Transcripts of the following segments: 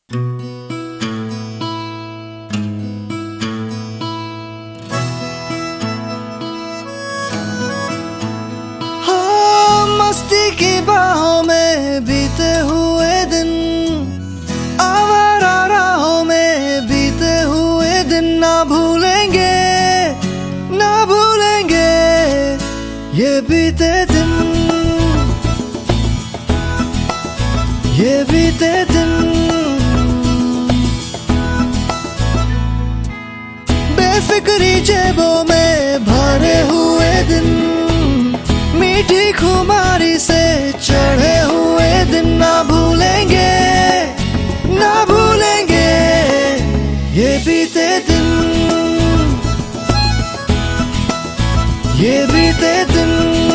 हाँ, मस्ती की बाहों में बीते हुए दिन, आवारा राहों में बीते हुए दिन ना भूलेंगे, ना भूलेंगे ये बीते दिन, ये बीते दिन। बेफिक्री जेबों में भरे हुए दिन, मीठी खुमारी से चढ़े हुए दिन ना भूलेंगे, ना भूलेंगे ये बीते दिन, ये बीते दिन।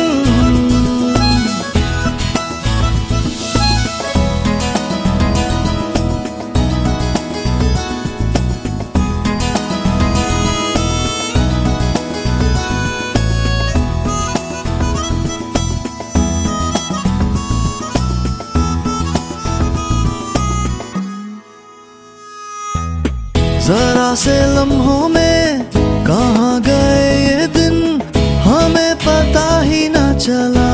जरा से लम्हों में कहाँ गए ये दिन, हमें पता ही न चला।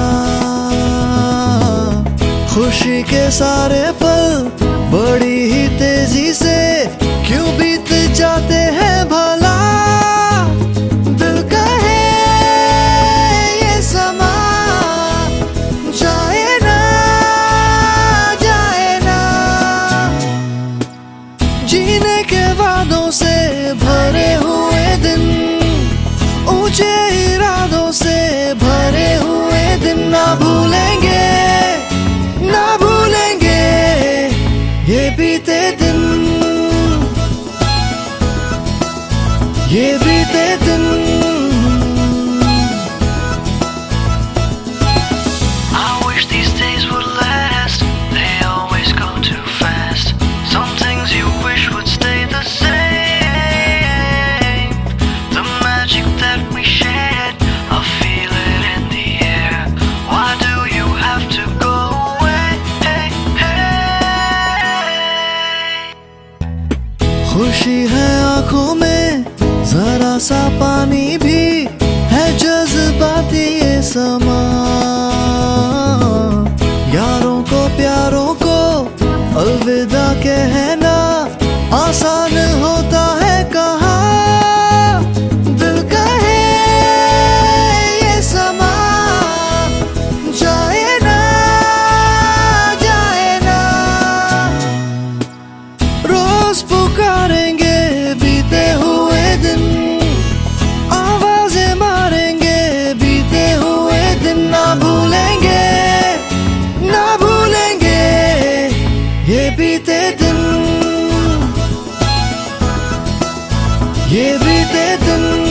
खुशी के सारे पल बड़ी ही तेजी से क्यों बीत जाते हैं भला। दिल कहे ये समा जाए ना, जाए ना। जीने के वादों से भरे हुए दिन, ऊंचे इरादों से भरे हुए दिन ना भूलेंगे, ना भूलेंगे ये बीते दिन, ये बीते दिन। I wish these days would last, they always go too fast. Some things you wish would stay the same. The magic that we shared, I feel it in the air. Why do you have to go away? Hey, hey. खुशी है आंखों में जरा सा पानी भी है, जज्बाती ये समा। यारों को प्यारों को अलविदा कहना आसान होता है कहाँ। दिल कहे ये समा जाए ना, जाए ना। रोज पुकारेंगे बीते हुए दिन, आवाजें मारेंगे बीते हुए दिन ना भूलेंगे, ना भूलेंगे ये बीते दिन, ये बीते दिन।